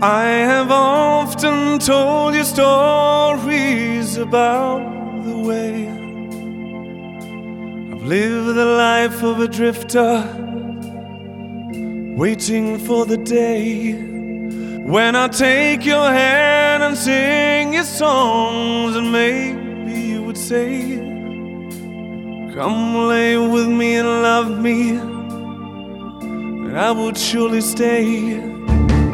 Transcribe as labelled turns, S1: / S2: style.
S1: I have often told you stories about the way I've lived the life of a drifter, waiting for the day when I take your hand and sing your songs, and maybe you would say, come lay with me and love me, and I would surely stay.